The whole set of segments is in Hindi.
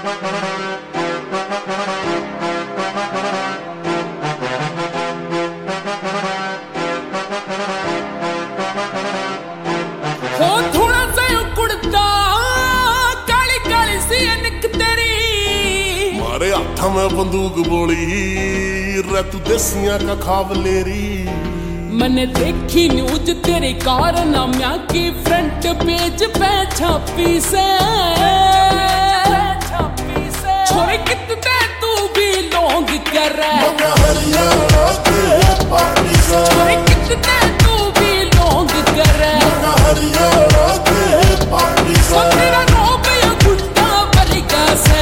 में बंदूक बोली रे तू देसियां का खावलेरी। मैंने देखी न्यूज तेरे कारनाम्या की फ्रंट पेज पे छपी से। छोरे कितने तू भी लोग कर छोरे कितने तू भी लोग कर तेरा रोब या गुंडा बलिका से।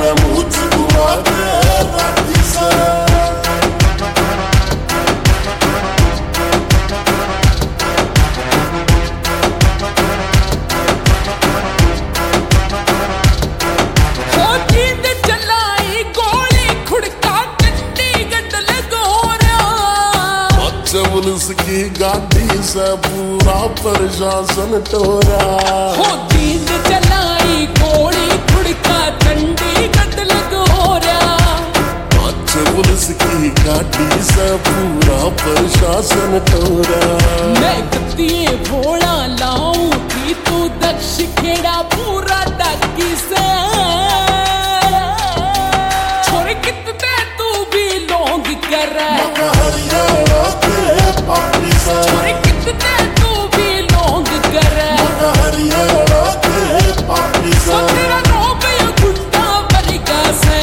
पुलिस की गाड़ी से पूरा प्रशासन टोरा। हो जींद चलाई गोली खुड़का चंडीगढ़ लगोरा। पुलिस की गाड़ी से पूरा प्रशासन टोरा। मैं कत्तिये भोला लाऊं कि तू दक्ष खेड़ा पूरा डाकी से। छोरे कितने तू भी लोग कर छोरे कितने तू भी लोग कर तेरा रोब या गुंडा बलिका से।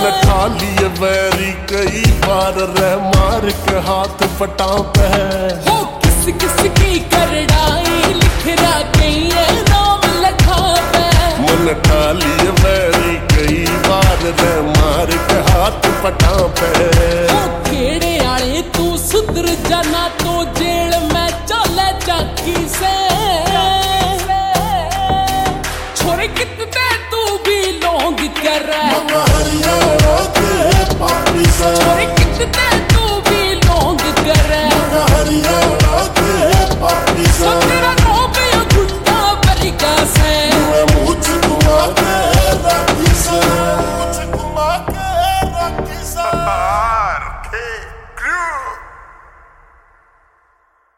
वैरी कई बार रह मार के हाथ पटाते हैं।